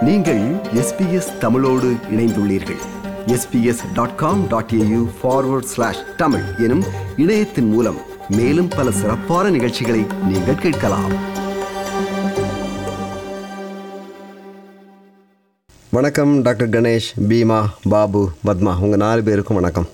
நீங்கள் SBS தமிழோடு இணைந்துள்ளீர்கள். sbs.com.au/tamil எனும் இணையத்தின் மூலம் மேலும் பல சிறப்பான நிகழ்ச்சிகளை நீங்கள் கேட்கலாம். வணக்கம் டாக்டர் கணேஷ், பீமா, பாபு, பத்மா, உங்கள் 4 பேருக்கும் வணக்கம்.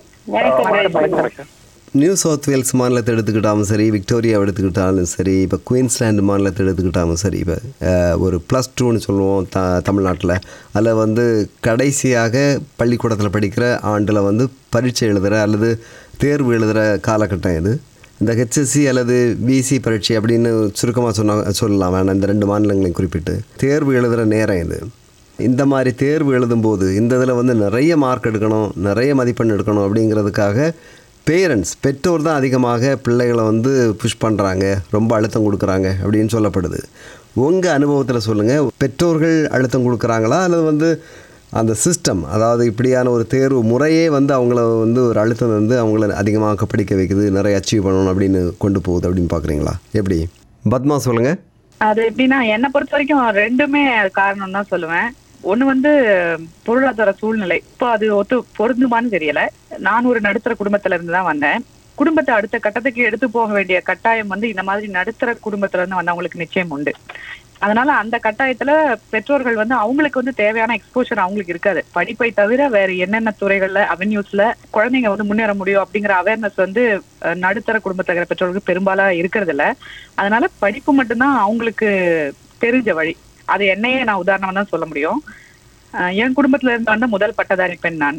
நியூ சவுத் வேல்ஸ் மாநிலத்தை எடுத்துக்கிட்டாலும் சரி, விக்டோரியாவை எடுத்துக்கிட்டாலும் சரி, இப்போ குயின்ஸ்லாண்டு மாநிலத்தை எடுத்துக்கிட்டாலும் சரி, இப்போ ஒரு +2ன்னு சொல்லுவோம் தமிழ்நாட்டில். அதில் கடைசியாக பள்ளிக்கூடத்தில் படிக்கிற ஆண்டில் பரீட்சை எழுதுகிற அல்லது தேர்வு எழுதுகிற காலகட்டம் இது. இந்த HSC அல்லது BC பரீட்சை அப்படின்னு சுருக்கமாக சொல்லலாம் வேணாம், இந்த 2 மாநிலங்களையும் குறிப்பிட்டு தேர்வு எழுதுகிற நேரம் இது. இந்த மாதிரி தேர்வு எழுதும்போது இந்த இதில் நிறைய மார்க் எடுக்கணும், நிறைய மதிப்பெண் எடுக்கணும் அப்படிங்கிறதுக்காக பெற்றோர் தான் அதிகமாக பிள்ளைகளை புஷ் பண்ணுறாங்க, ரொம்ப அழுத்தம் கொடுக்குறாங்க அப்படின்னு சொல்லப்படுது. உங்கள் அனுபவத்தில் சொல்லுங்கள், பெற்றோர்கள் அழுத்தம் கொடுக்குறாங்களா அல்லது அந்த சிஸ்டம், அதாவது இப்படியான ஒரு தேர்வு முறையே அவங்கள ஒரு அழுத்தம் அவங்கள அதிகமாக படிக்க வைக்குது, நிறைய அச்சீவ் பண்ணணும் அப்படின்னு கொண்டு போகுது அப்படின்னு பார்க்குறீங்களா? எப்படி பத்மா சொல்லுங்கள். அது எப்படின்னா, என்னை பொறுத்த வரைக்கும் 2மே காரணம் தான் சொல்லுவேன். ஒண்ணு பொருளாதார சூழ்நிலை. இப்போ அது பொருந்துமான்னு தெரியல. நான் ஒரு நடுத்தர குடும்பத்துல இருந்து தான் வந்தேன். குடும்பத்தை அடுத்த கட்டத்துக்கு எடுத்து போக வேண்டிய கட்டாயம் இந்த மாதிரி நடுத்தர குடும்பத்துல இருந்து வந்தவங்களுக்கு நிச்சயம் உண்டு. அதனால அந்த கட்டாயத்துல பெற்றோர்கள் அவங்களுக்கு தேவையான எக்ஸ்போஷர் அவங்களுக்கு இருக்காது. படிப்பை தவிர வேற என்னென்ன துறைகள்ல அவென்யூஸ்ல குழந்தைங்க முன்னேற முடியும் அப்படிங்கிற அவேர்னஸ் நடுத்தர குடும்பத்துல இருக்கிற பெற்றோர்களுக்கு பெரும்பாலும் இருக்கிறது இல்ல. அதனால படிப்பு மட்டும்தான் அவங்களுக்கு தெரிஞ்ச வழி. அது என்னையே நான் உதாரணமா தான் சொல்ல முடியும். என் குடும்பத்துல இருந்து வந்த முதல் பட்டதாரி பெண் நான்.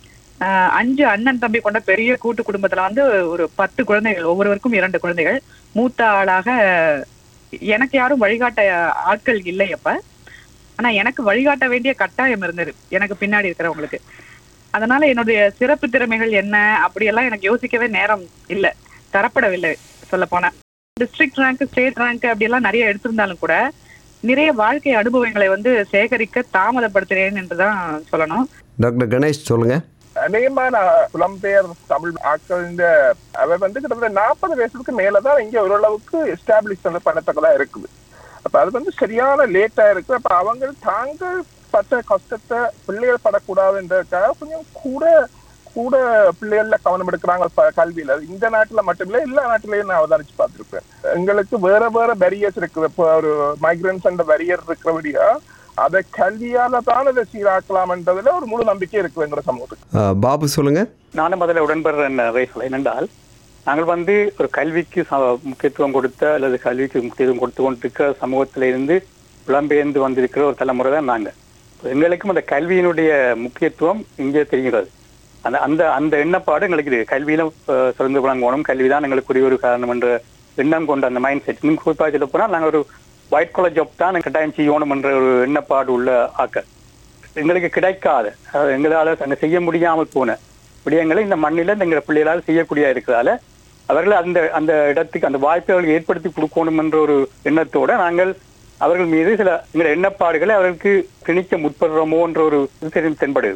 5 அண்ணன் தம்பி கொண்ட பெரிய கூட்டு குடும்பத்துல ஒரு 10 குழந்தைகள், ஒவ்வொருவருக்கும் 2 குழந்தைகள். மூத்த ஆளாக எனக்கு யாரும் வழிகாட்ட ஆட்கள் இல்லை அப்ப. ஆனா எனக்கு வழிகாட்ட வேண்டிய கட்டாயம் இருந்தது எனக்கு பின்னாடி இருக்கிறவங்களுக்கு. அதனால என்னுடைய சிறப்பு திறமைகள் என்ன அப்படியெல்லாம் எனக்கு யோசிக்கவே நேரம் இல்லை, தரப்படவில்லை. சொல்ல போனா டிஸ்ட்ரிக்ட் ரேங்க், ஸ்டேட் ரேங்க் அப்படியெல்லாம் நிறைய எடுத்திருந்தாலும் கூட நிறைய வாழ்க்கை அனுபவங்களை சேகரிக்க தாமதப்படுத்துறேன் என்றுதான் சொல்லணும். டாக்டர் கணேஷ் சொல்லுங்க. அநேகமான புலம்பெயர் தமிழ் ஆட்கள் அவ கிட்டத்தட்ட 40 வயசுக்கு மேலதான் இங்க ஓரளவுக்கு எஸ்டாப்ளிஷ் பண்ணத்தக்கதா இருக்குது. அப்ப அது சரியான லேட்டா இருக்கு. அப்ப அவங்க தாங்கள் பட்ட கஷ்டத்தை பிள்ளைகள் படக்கூடாதுன்றதுக்காக கொஞ்சம் கூட பிள்ளைகள்ல கவனம் எடுக்கிறாங்க கல்வியில. இந்த நாட்டுல மட்டும் இல்ல, எல்லா நாட்டிலையும் நான் அவதானிச்சு பார்த்திருப்பேன். எங்களுக்கு வேற பேரியர்ஸ் இருக்குது. இப்போ ஒரு மைக்ரன்ஸ் அண்ட் பேரியர் இருக்கிறபடியா அதை கல்வியால தான் அதை சீராக்கலாம்ன்றதுல ஒரு முழு நம்பிக்கை இருக்குது எங்க சமூகத்துக்கு. பாபு சொல்லுங்க. நானும் அதில் உடன்படுறேன். என்னென்றால் நாங்கள் ஒரு கல்விக்கு முக்கியத்துவம் கொடுத்த அல்லது கல்விக்கு முக்கியத்துவம் கொடுத்து கொண்டிருக்கிற சமூகத்தில இருந்து புலம்பெயர்ந்து வந்திருக்கிற ஒரு தலைமுறை தான் நாங்கள். எங்களுக்கும் அந்த கல்வியினுடைய முக்கியத்துவம் இங்கே தெரிகிறது. அந்த எண்ணப்பாடு எங்களுக்கு இது. கல்வியில சிறந்து விளங்கணும், கல்விதான் எங்களுக்குரிய ஒரு காரணம் என்ற எண்ணம் கொண்ட அந்த மைண்ட் செட். இன்னும் குறிப்பாக சொல்ல போனால் நாங்கள் ஒரு ஒயிட் காலர் ஜாப் தான் கட்டாயம் செய்யணும் என்ற ஒரு எண்ணப்பாடு உள்ள ஆக்கள். எங்களுக்கு கிடைக்காத, எங்களால் அங்கே செய்ய முடியாமல் போன விடயங்களை இந்த மண்ணில எங்கள் பிள்ளைகளால் செய்யக்கூடிய இருக்கிறதால அவர்கள் அந்த இடத்துக்கு அந்த வாய்ப்புகளை ஏற்படுத்தி கொடுக்கணும் என்ற ஒரு எண்ணத்தோட நாங்கள் அவர்கள் மீது சில எங்கள் எண்ணப்பாடுகளை அவர்களுக்கு திணிக்க முற்படுறோமோ என்ற ஒரு தென்படுது.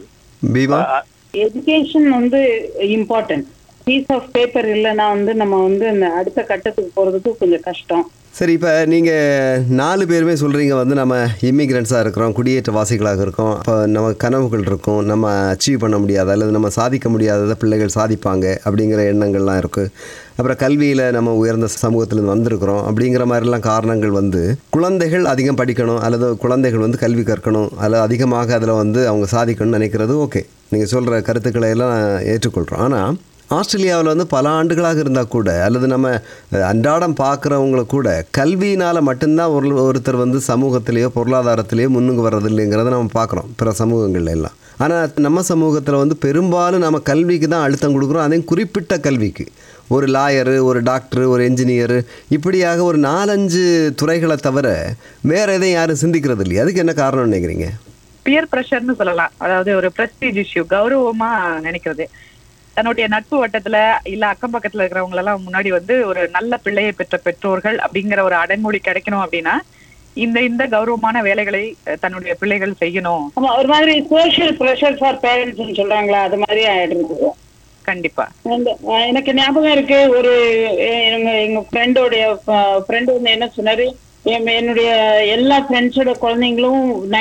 Education important. Piece of paper இல்லைன்னா நம்ம அந்த அடுத்த கட்டத்துக்கு போறதுக்கு கொஞ்சம் கஷ்டம். சரி, இப்போ நீங்கள் 4 பேருமே சொல்கிறீங்க நம்ம இமிக்ரெண்ட்ஸாக இருக்கிறோம், குடியேற்றவாசிகளாக இருக்கோம். இப்போ நம்ம கனவுகள் இருக்கும், நம்ம அச்சீவ் பண்ண முடியாத அல்லது நம்ம சாதிக்க முடியாததை பிள்ளைகள் சாதிப்பாங்க அப்படிங்கிற எண்ணங்கள்லாம் இருக்குது. அப்புறம் கல்வியில் நம்ம உயர்ந்த சமூகத்திலேருந்து வந்திருக்கிறோம் அப்படிங்கிற மாதிரிலாம் காரணங்கள் குழந்தைகள் அதிகம் படிக்கணும் அல்லது குழந்தைகள் கல்வி கற்கணும் அல்லது அதிகமாக அதில் அவங்க சாதிக்கணும்னு நினைக்கிறது ஓகே. நீங்கள் சொல்கிற கருத்துக்களை எல்லாம் ஏற்றுக்கொள்கிறோம். ஆனால் ஆஸ்திரேலியாவில் பல ஆண்டுகளாக இருந்தால் கூட அல்லது நம்ம அன்றாடம் பார்க்குறவங்கள கூட கல்வியினால் மட்டும்தான் ஒருத்தர் சமூகத்திலேயோ பொருளாதாரத்திலேயோ முன்னுக்கு வர்றதில்லைங்கிறத நம்ம பார்க்குறோம் பிற சமூகங்கள்ல எல்லாம். ஆனால் நம்ம சமூகத்தில் பெரும்பாலும் நம்ம கல்விக்கு தான் அழுத்தம் கொடுக்குறோம். அதையும் குறிப்பிட்ட கல்விக்கு. ஒரு லாயரு, ஒரு டாக்டரு, ஒரு என்ஜினியரு, இப்படியாக ஒரு 4-5 துறைகளை தவிர வேற எதையும் யாரும் சிந்திக்கிறது இல்லையா? அதுக்கு என்ன காரணம்னு நினைக்கிறீங்க? பியர் ப்ரெஷர்னு சொல்லலாம். அதாவது ஒரு பிரஸ்டீஜ் இஷ்யூ, கௌரவமா நினைக்கிறது. தன்னுடைய நட்பு வட்டத்துல இல்ல அக்கம் பக்கத்துல இருக்கிறவங்க எல்லாம் முன்னாடி ஒரு நல்ல பிள்ளையை பெற்ற பெற்றோர்கள் அப்படிங்கிற ஒரு அடைமொழி கிடைக்கணும் அப்படின்னா இந்த கௌரவமான வேலைகளை தன்னுடைய பிள்ளைகள் செய்யணும். ஒரு மாதிரி சோஷியல் ப்ரெஷர் ஃபார் பேரண்ட்ஸ் சொல்றாங்களா, அது மாதிரி ஆயிடுது. கண்டிப்பா. எனக்கு ஞாபகம் இருக்கு, எங்க ஃப்ரெண்டு என்ன சொன்னாரு, என்னுடைய எல்லா ஃப்ரெண்ட்ஸோட குழந்தைங்களும்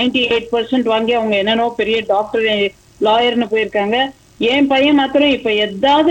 98% வாங்கி அவங்க என்னென்னோ பெரிய டாக்டர் லாயர்னு போயிருக்காங்க. என் பையன் மாத்திரம் இப்ப ஏதாவது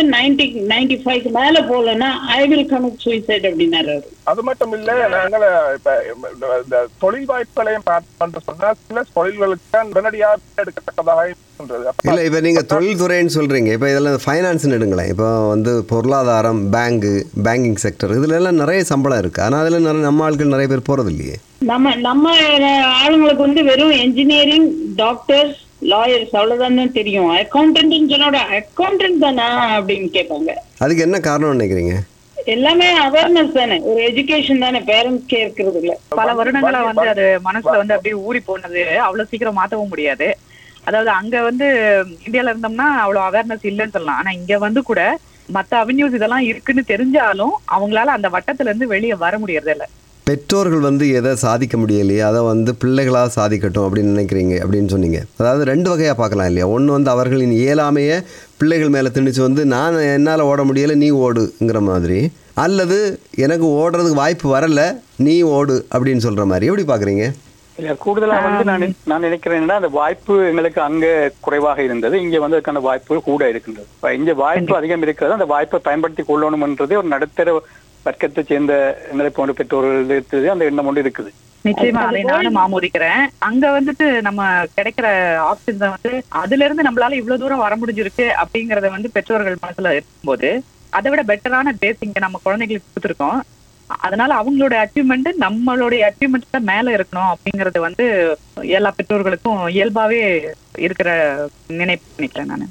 95 மேல போலன்னா ஐ வில் கமிட் சூசைட் அப்படின்னாரு அவரு. அது மட்டும் இல்ல, நாங்கள இப்ப இந்த தொழில் வாய்ப்புகளையும் பார்த்து சொன்னா சில தொழில்களுக்கு தான் உடனடியாக எடுக்கத்தக்கதாக இருக்கின்றது. இல்லை, இப்போ நீங்கள் தொழில்துறைன்னு சொல்கிறீங்க, இப்போ இதெல்லாம் ஃபைனான்ஸ்னு எடுங்களேன். இப்போ வந்து பொருளாதாரம், பேங்கிங் செக்டர், இதுல எல்லாம் நிறைய சம்பளம் இருக்குது. ஆனால் அதில் நம்ம ஆட்கள் நிறைய பேர் போகிறது இல்லையே. நம்ம ஆளுங்களுக்கு வந்து வெறும் என்ஜினியரிங், டாக்டர்ஸ், லாயர்ஸ் அவ்வளவுதான் தெரியும். அக்கௌண்டன்ட் சொன்னோட அக்கௌண்டன்ட் தானா அப்படின்னு கேட்பாங்க. அதுக்கு என்ன காரணம் நினைக்கிறீங்க? எல்லாமே அவேர்னஸ் தானே, ஒரு எஜுகேஷன் தானே, பேரண்ட்ஸ்க்கே இருக்கிறது இல்ல. பல வருடங்களா வந்து அது மனசுல வந்து அப்படியே ஊறி போனது, அவ்வளவு சீக்கிரம் மாத்தவும் முடியாது. அதாவது அங்க வந்து இந்தியால இருந்தோம்னா அவ்வளவு அவேர்னஸ் இல்லைன்னு சொல்லலாம். ஆனா இங்க வந்து கூட மத்த அவென்யூஸ் இதெல்லாம் இருக்குன்னு தெரிஞ்சாலும் அவங்களால அந்த வட்டத்துல இருந்து வெளியே வர முடியறது இல்ல. பெற்றோர்கள் வந்து எதை சாதிக்க முடியலையே அதை வந்து பிள்ளைகளாக சாதிக்கட்டும் அப்படின்னு நினைக்கிறீங்க அப்படின்னு சொன்னீங்க. அதாவது 2 வகையாக பார்க்கலாம் இல்லையா? ஒன்று வந்து அவர்களின் இயலாமையை பிள்ளைகள் மேலே திணிச்சு வந்து நான் என்னால் ஓட முடியலை நீ ஓடுங்கிற மாதிரி, அல்லது எனக்கு ஓடுறதுக்கு வாய்ப்பு வரலை நீ ஓடு அப்படின்னு சொல்கிற மாதிரி. எப்படி பார்க்குறீங்க? இல்ல, கூடுதலா வந்து நான் நினைக்கிறேன்னா அந்த வாய்ப்பு எங்களுக்கு அங்க குறைவாக இருந்தது. இங்க வந்து அதுக்கான வாய்ப்புகள் கூட இருக்கின்றது. இங்க வாய்ப்பு அதிகம் இருக்கிறது, அந்த வாய்ப்பை பயன்படுத்தி கொள்ளணும்ன்றதே ஒரு நடுத்தர வர்க்கத்தை சேர்ந்த எங்களை போன்ற பெற்றோர்கள் அந்த எண்ணம் ஒன்று இருக்குது. நிச்சயமா அதை நானும் ஆமோதிக்கிறேன். அங்க வந்துட்டு நம்ம கிடைக்கிற ஆப்ஷன்ஸை வந்து அதுல இருந்து நம்மளால இவ்வளவு தூரம் வர முடிஞ்சிருக்கு அப்படிங்கறத வந்து பெற்றோர்கள் மனசுல இருக்கும்போது அதை விட பெட்டரான பேஸ் இங்க நம்ம குழந்தைகளுக்கு கொடுத்துருக்கோம். அதனால அவங்களோட அச்சீவ்மெண்ட் நம்மளுடைய அச்சீவ்மெண்ட் மேல இருக்கணும் அப்படிங்கறது வந்து எல்லா பெற்றோர்களுக்கும் இயல்பாவே இருக்கிற நினைப்பு நினைக்கிறேன் நானு.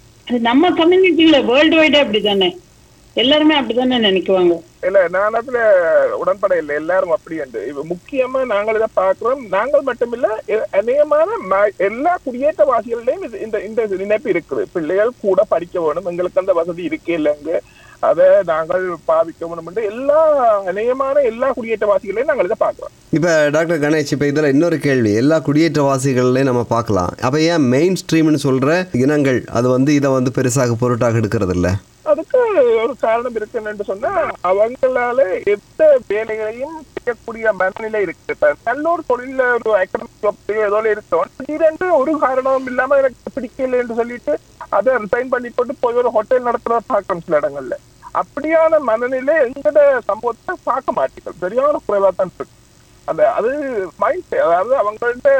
நம்ம கம்யூனிட்டியில வேர்ல்டு வைடா அப்படித்தானே, எல்லாருமே அப்படித்தானே நினைக்குவாங்க. இல்ல, நான் அதுல உடன்பட இல்லை. எல்லாரும் அப்படி என்று முக்கியமா நாங்கள் இதை பார்க்கிறோம். நாங்கள் மட்டுமில்ல, அநேகமான எல்லா குடியேற்றவாசிகளிலையும் இந்த நினைப்பு இருக்குது. பிள்ளைகள் கூட படிக்க வேணும், எங்களுக்கு அந்த வசதி இருக்கே இல்லைங்க, அதை நாங்கள் பாவிக்க வேணும் என்று அநேகமான எல்லா குடியேற்றவாசிகளையும் நாங்கள் இதை பார்க்கிறோம். இப்போ டாக்டர் கணேஷ், இப்போ இதில் இன்னொரு கேள்வி, எல்லா குடியேற்றவாசிகள்லையும் நம்ம பார்க்கலாம். அப்போ ஏன் மெயின் ஸ்ட்ரீம்னு சொல்கிற இனங்கள் அது வந்து இதை வந்து பெருசாக பொருட்டாக எடுக்கிறது இல்லை? அதுக்கு ஒரு காரணம் இருக்குன்னு சொன்னா அவங்களால எந்த வேலைகளையும் செய்யக்கூடிய மனநிலை இருக்கு. இப்ப நல்ல ஒரு தொழில ஒரு எக்கனாமிக் ஏதோ இருக்கும், திடீரென்று ஒரு காரணமும் இல்லாம எனக்கு பிடிக்கல என்று சொல்லிட்டு அதை ரிசைன் பண்ணி போட்டு போய் ஒரு ஹோட்டல் நடத்துறத பார்க்கணும் சில இடங்கள்ல. அப்படியான மனநிலை எங்கட சமூகத்தை பார்க்க மாட்டீங்க, சரியான குறைவா தான் இருக்கு. அது மைண்ட், அதாவது அவங்கள்ட்ட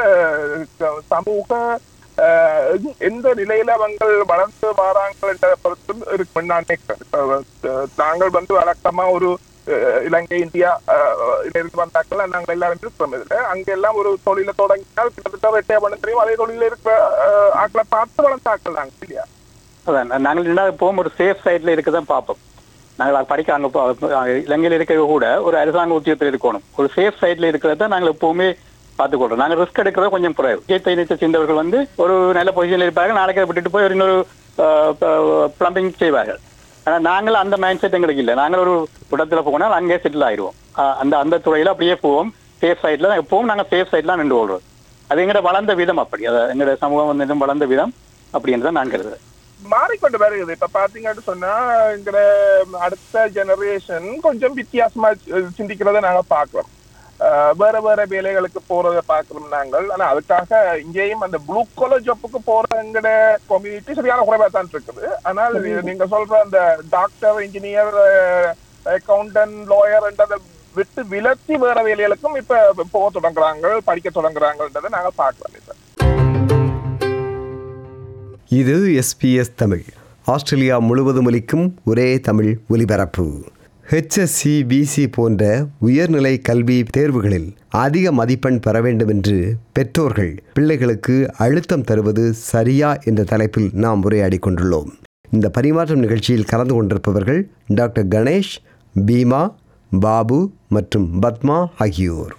சமூக எந்த நிலையில அவங்க வளர்ந்து வராங்கன்ற பொறுத்தும் இருக்கு நான் நினைக்கிறேன். நாங்கள் வந்து வழக்கமா ஒரு இலங்கை, இந்தியா இருந்து வந்தாக்கள் நாங்கள் எல்லாரும் இருக்கிறோம். இதுல அங்க எல்லாம் ஒரு தொழிலை தொடங்கினால் கிட்டத்தட்ட வெட்டையா பண்ண தெரியும். அதே தொழில இருக்கிற ஆக்களை பார்த்து வளர்ந்த ஆக்கள் நாங்கள் இல்லையா? அதான் நாங்கள் எப்பவும் ஒரு சேஃப் சைட்ல இருக்கதான் பார்ப்போம். நாங்கள் படிக்க அங்க இலங்கையில இருக்க கூட ஒரு அரசாங்க உத்தியோகத்தில் இருக்கணும், ஒரு சேஃப் சைட்ல இருக்கிறத நாங்கள் எப்பவுமே பார்த்துக்கொள்றோம். நாங்கள் ரிஸ்க் எடுக்கிறத கொஞ்சம் குறைவு. இயற்கை சேர்ந்தவர்கள் வந்து ஒரு நல்ல பொசிஷன்ல இருப்பார்கள், நாளைக்கு விட்டுட்டு போய் இன்னொரு பிளம்பிங் செய்வார்கள். ஆனால் நாங்கள் அந்த மைண்ட் செட் எங்களுக்கு இல்லை. நாங்கள் ஒரு இடத்துல போனால் அங்கே செட்டில் ஆயிடுவோம். அந்த துறையில அப்படியே போவோம். சேஃப் சைட்ல தான் எப்பவும் நாங்கள் சேஃப் சைட்லாம் நின்று கொள்றோம். அது எங்களோட வளர்ந்த விதம் அப்படி, எங்களோட சமூகம் வந்து வளர்ந்த விதம் அப்படின்னு தான் நான் கருதுறேன். மாறிக்கொண்டு வருகிறது. இப்ப பாத்தீங்கன்னு சொன்னா எங்கிற அடுத்த ஜெனரேஷன் கொஞ்சம் வித்தியாசமா சிந்திக்கிறத நாங்க பாக்குறோம். வேற வேற வேலைகளுக்கு போறதை பாக்குறோம் நாங்கள். ஆனா அதுக்காக இங்கேயும் அந்த ப்ளூ காலர் ஜாப்புக்கு போற எங்கட கம்யூனிட்டி சரியான குறைவா தான் இருக்குது. ஆனால் நீங்க சொல்ற அந்த டாக்டர், இன்ஜினியர், அக்கௌண்டன்ட், லாயர் என்றதை விட்டு விலத்தி வேற வேலைகளுக்கும் இப்ப போக தொடங்குறாங்க, படிக்க தொடங்குறாங்கன்றதை நாங்க பார்க்கலாம். இது SBS தமிழ், ஆஸ்திரேலியா முழுவதும் ஒலிக்கும் ஒரே தமிழ் ஒலிபரப்பு. HSC, BC போன்ற உயர்நிலை கல்வி தேர்வுகளில் அதிக மதிப்பெண் பெற வேண்டும் என்று பெற்றோர்கள் பிள்ளைகளுக்கு அழுத்தம் தருவது சரியா என்ற தலைப்பில் நாம் உரையாடி கொண்டுள்ளோம். இந்த பரிமாற்றம் நிகழ்ச்சியில் கலந்து கொண்டிருப்பவர்கள் டாக்டர் கணேஷ், பீமா, பாபு மற்றும் பத்மா ஆகியோர்.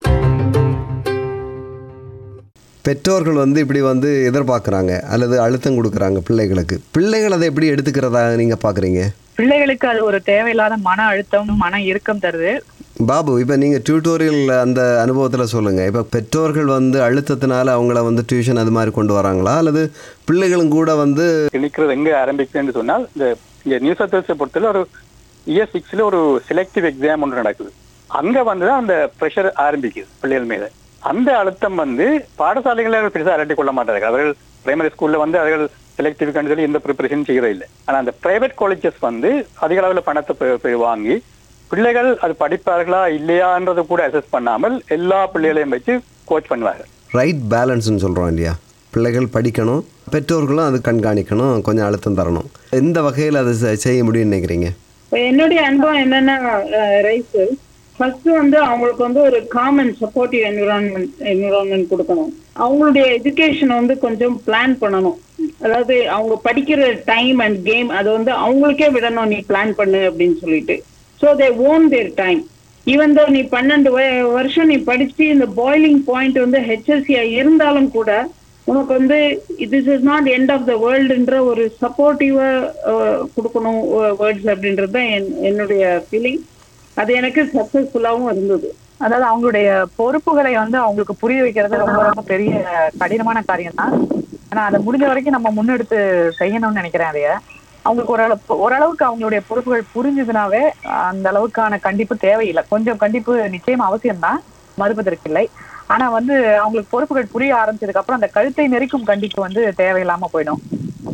பெற்றோர்கள் வந்து இப்படி வந்து எதிர்பார்க்குறாங்க அல்லது அழுத்தம் கொடுக்குறாங்க பிள்ளைகளுக்கு. பிள்ளைகள் அதை எப்படி எடுத்துக்கிறதா நீங்கள் பார்க்குறீங்க? பிள்ளைகளுக்கு அது ஒரு தேவையில்லாத மன அழுத்தம், மன இறுக்கம் தருது. பாபு, இப்போ நீங்கள் டியூட்டோரியல் அந்த அனுபவத்தில் சொல்லுங்கள். இப்போ பெற்றோர்கள் வந்து அழுத்தத்தினால அவங்கள வந்து டியூஷன் அது மாதிரி கொண்டு வராங்களா, அல்லது பிள்ளைகளும் கூட வந்து நிற்கிறது எங்கே ஆரம்பிக்குதுன்னு சொன்னால், இந்த நியூ சவுத் வேல்ஸை பொறுத்தவரை ஒரு இயர் 6ல ஒரு செலக்டிவ் எக்ஸாம் ஒன்று நடக்குது. அங்க வந்துதான் அந்த ப்ரெஷர் ஆரம்பிக்குது பிள்ளைகள் மீது. அந்த அழுத்தம் பாடசாலைகளில் பெருசாக அலட்டி கொள்ள மாட்டார்கள். அவர்கள் பிரைமரி ஸ்கூல்ல அவர்கள் செலக்டிவ் சொல்லி எந்த ப்ரிப்பரேஷன் செய்யறது இல்லை. ஆனா அந்த பிரைவேட் காலேஜஸ் அதிக அளவில் பணத்தை வாங்கி பிள்ளைகள் அது படிப்பார்களா இல்லையான்றது கூட அசஸ் பண்ணாமல் எல்லா பிள்ளைகளையும் வச்சு கோச் பண்ணுவார்கள். ரைட் பேலன்ஸ்ன்னு சொல்கிறோம் இல்லையா? பிள்ளைகள் படிக்கணும், பெற்றோர்களும் அது கண்காணிக்கணும், கொஞ்சம் அழுத்தம் தரணும். எந்த வகையில் அதை செய்ய முடியும்னு நினைக்கிறீங்க? என்னுடைய அனுபவம் என்னன்னா ரைஸ், ஃபர்ஸ்ட் அவங்களுக்கு ஒரு காமன் சப்போர்ட்டிவ் என்விரான்மெண்ட் கொடுக்கணும். அவங்களுடைய எஜுகேஷன் கொஞ்சம் பிளான் பண்ணணும். அதாவது அவங்க படிக்கிற டைம் அண்ட் கேம் அது அவங்களுக்கே விடணும், நீ பிளான் பண்ணு அப்படின்னு சொல்லிட்டு. So they own their time. Even though நீ 12 வருஷம் நீ படிச்சு இந்த பாய்லிங் பாயிண்ட் ஹெச்எஸ்சியா இருந்தாலும் கூட உனக்கு this is not end of the வேர்ல்டுன்ற ஒரு சப்போர்ட்டிவா கொடுக்கணும் வேர்ட்ஸ் அப்படின்றது தான் என்னுடைய ஃபீலிங். அது எனக்கு சக்சஸ்ஃபுல்லாகவும் இருந்தது. அதாவது அவங்களுடைய பொறுப்புகளை அவங்களுக்கு புரிய வைக்கிறது ரொம்ப ரொம்ப பெரிய கடினமான காரியம் தான். ஆனா அதை முடிஞ்ச வரைக்கும் நம்ம முன்னெடுத்து செய்யணும்னு நினைக்கிறேன். அதைய அவங்களுக்கு ஓரளவுக்கு அவங்களுடைய பொறுப்புகள் புரிஞ்சுதுனாவே அந்த அளவுக்கான கண்டிப்பு தேவையில்லை. கொஞ்சம் கண்டிப்பு நிச்சயம் அவசியம்தான், மறுப்பதற்கு இல்லை. ஆனா அவங்களுக்கு பொறுப்புகள் புரிய ஆரம்பிச்சதுக்கு அப்புறம் அந்த கழுத்தை நெரிக்கும் கண்டிப்பு தேவையில்லாம போயிடும்.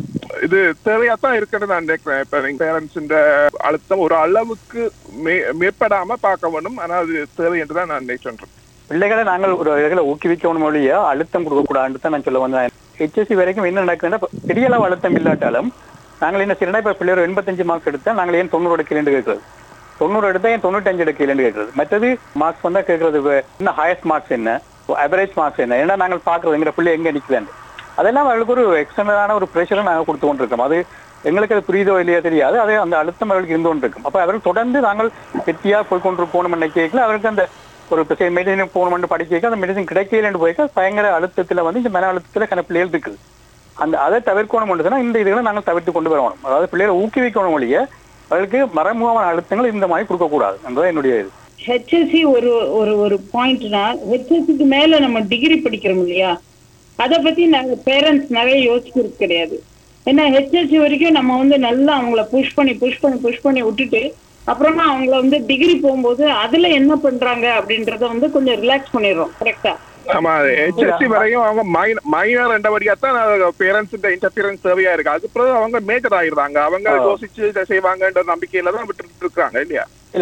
இது தேவையாத்தான் இருக்குன்னு நான் நினைக்கிறேன். இப்ப பேரண்ட்ஸ் அழுத்தம் ஒரு அளவுக்கு மேற்படாம பார்க்க வேணும். ஆனா அது தேவை என்றுதான் நான் நினைச்சேன். பிள்ளைகளை நாங்கள் ஒரு வகையில ஊக்குவிக்கணும் மொழிய அழுத்தம் கொடுக்கக்கூடாதுன்னு தான் நான் சொல்ல வந்தேன். HSC வரைக்கும் என்ன நடக்குதுன்னா, பெரிய அளவு அழுத்தம் இல்லாட்டாலும் நாங்கள் என்ன செய்யணும், இப்ப பிள்ளைகள் 85 மார்க்ஸ் எடுத்தா நாங்கள் ஏன் 90 எடுக்கலன்னு கேட்கறது, 90 எடுத்தா ஏன் 95 எடுக்கலன்னு கேட்கறது. மற்றது மார்க்ஸ் கேட்கறது என்ன ஹையஸ்ட் மார்க்ஸ் என்ன, அவரேஜ் மார்க்ஸ் என்ன, ஏன்னா நாங்கள் பாக்குறது எங்க பிள்ளை எங்க நிற்குதான்னு. அதெல்லாம் அவர்களுக்கு ஒரு எக்ஸ்டர்னலான ஒரு ப்ரெஷரை நாங்கள் கொடுத்து கொண்டிருக்கோம். அது எங்களுக்கு அது புரியுதோ இல்லையோ தெரியாது, அதே அந்த அழுத்தம் அவர்களுக்கு இருந்து கொண்டிருக்கும். அப்ப அவர்கள் தொடர்ந்து நாங்கள் வெற்றியா போய் கொண்டிருப்போம் நினைக்கல, அவருக்கு அந்த ஒரு மெடிசன் போகணும்னு படிக்க அந்த மெடிசன் கிடைக்கலன்னு போய்க்க பயங்கர அழுத்தத்துல இந்த மன அழுத்தத்துல பிள்ளைகள் இருக்குது. அதை தவிர்க்கணும் சொன்னா இந்த இதுகளை நாங்கள் தவிர்த்து கொண்டு வரணும். அதாவது பிள்ளைகளை ஊக்குவிக்கணும் ஒழிய அவர்களுக்கு மறைமுகமான அழுத்தங்கள் இந்த மாதிரி கொடுக்கக்கூடாது என்பது என்னுடைய இது. ஹெச்எஸ்சி ஒரு ஒரு ஒரு பாயிண்ட்னா, ஹெச்எஸ்சிக்கு மேல நம்ம டிகிரி படிக்கிறோம் இல்லையா, அதை பத்தி நாங்க பேரண்ட்ஸ் நிறைய யோசிக்கிறது கிடையாது. ஏன்னா ஹெச்எஸ்சி வரைக்கும் நம்ம நல்லா அவங்கள புஷ் பண்ணி விட்டுட்டு அப்புறமா அவங்கள டிகிரி போகும்போது அதுல என்ன பண்றாங்க அப்படின்றத கொஞ்சம் ரிலாக்ஸ் பண்ணிடுறோம். கரெக்டா? ஆமா, HSC வரையும் அவங்க மைனர் ரெண்டபடியாத்தான் பேரண்ட்ஸ் இன்டர்ஃபியரன்ஸ் தேவையா இருக்கு. அது பிறகு அவங்க மேஜர் ஆகிடுறாங்க. அவங்க யோசிச்சு இதை செய்வாங்கன்ற நம்பிக்கையில தான் விட்டு இருக்காங்க இல்லையா? இல்ல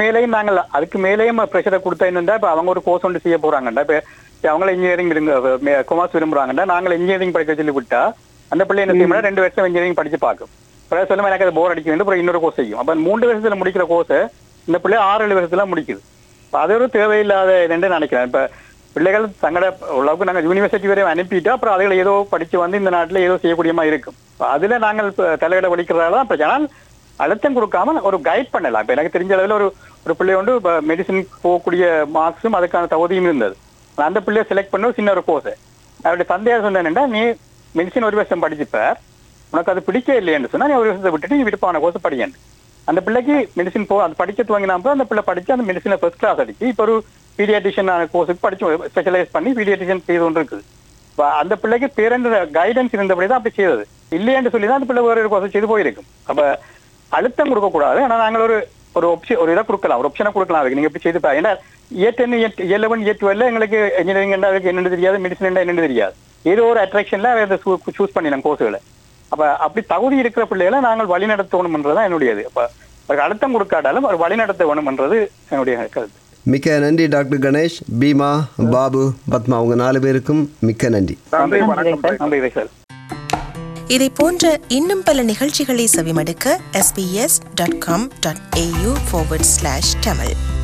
அதுக்கு மேலேயும் ப்ரெஷரை கொடுத்தா என்னன்னா, இப்ப அவங்க ஒரு கோர்ஸ் ஒன்று செய்ய போறாங்கண்டா, இப்ப அவங்கள இன்ஜினியரிங் கொமர்ஸ் விரும்புறாங்கண்டா, நாங்கள் இன்ஜினியரிங் படிக்க சொல்லி விட்டா அந்த பிள்ளை என்ன செய்யணும், 2 வருஷம் இன்ஜினியரிங் படிச்சு பார்க்கும். பிறகு சொல்லுமா எனக்கு அது போர் அடிக்க வேண்டும், அப்புறம் இன்னொரு கோர்ஸ் செய்யும். அப்ப 3 வருஷத்துல முடிக்கிற கோர்ஸ் இந்த பிள்ளை 6-7 வருஷத்துல முடிக்குது. அது ஒரு தேவையில்லாத என்னன்னு நினைக்கிறேன். இப்ப பிள்ளைகள் தங்களோட அளவுக்கு நாங்கள் யூனிவர்சிட்டி வரையும் அனுப்பிட்டு அப்புறம் அதுகளை ஏதோ படிச்சு இந்த நாட்டில் ஏதோ செய்யக்கூடியமா இருக்கும். அதுல நாங்கள் தலையிட வலிக்கிறதால தான் பிரச்சனை. அழுத்தம் கொடுக்காம ஒரு கைட் பண்ணலாம். இப்ப எனக்கு தெரிஞ்ச அளவில் ஒரு பிள்ளை மெடிசன் போகக்கூடிய மார்க்ஸும் அதுக்கான தகுதியும் இருந்தது. அந்த பிள்ளைய செலக்ட் பண்ண ஒரு சின்ன ஒரு கோர்ஸ். அவருடைய தந்தையார் சொன்னேன்டா, நீ மெடிசன் 1 வருஷம் படிச்சுப்ப, உனக்கு அது பிடிக்க இல்லைன்னு சொன்னா நீ 1 வருஷத்தை விட்டுட்டு நீ விருப்பான கோர்ஸ் படிக்கணும். அந்த பிள்ளைக்கு மெடிசன் அது படிக்க துவங்கினா அந்த பிள்ளை படிச்சு அந்த மெடிசனை ஃபர்ஸ்ட் கிளாஸ் அடிச்சு இப்போ ஒரு பீடியாட்ரிஷியன் கோர்ஸுக்கு படிச்சு ஸ்பெஷலைஸ் பண்ணி பீடியாட்ரிஷியன் செய்து கொண்டு இருக்குது. அந்த பிள்ளைக்கு பேரண்ட் கைடன்ஸ் இருந்தபடி தான் அப்படி செய்தது. இல்லையென்று சொல்லி தான் அந்த பிள்ளை ஒரு கோர்ஸ் செய்து போயிருக்கும். அப்ப அழுத்தம் கொடுக்கக்கூடாது. ஆனா நாங்கள் ஒரு ஆப்ஷன் ஒரு இதை கொடுக்கலாம், ஒரு ஆப்ஷனை கொடுக்கலாம். அதுக்கு நீங்க எப்படி செய்து ஏன்னா A10 A11 A12 எங்களுக்கு இன்ஜினியரிங் என்னன்னு தெரியாது, மெடிசன் என்னன்னு தெரியாது. ஏதோ ஒரு அட்ராக்ஷன்ல அதை சூஸ் பண்ணினோம் கோர்ஸுகளை. அப்ப அப்படி தகுதி இருக்கிற பிள்ளைகளை நாங்கள் வழி நடத்தணும்ன்றதான் என்னுடையது. அப்ப அழுத்தம் கொடுக்காட்டாலும் ஒரு வழி நடத்த வேணும்ன்றது என்னுடைய கருத்து. மிக்க நன்றி டாக்டர் கணேஷ், பீமா, பாபு, பத்மா, அவங்க 4 பேருக்கும் மிக்க நன்றி. நன்றி சார். இதை போன்ற இன்னும் பல நிகழ்ச்சிகளை செவிமடுக்க sbs.com.au/tamil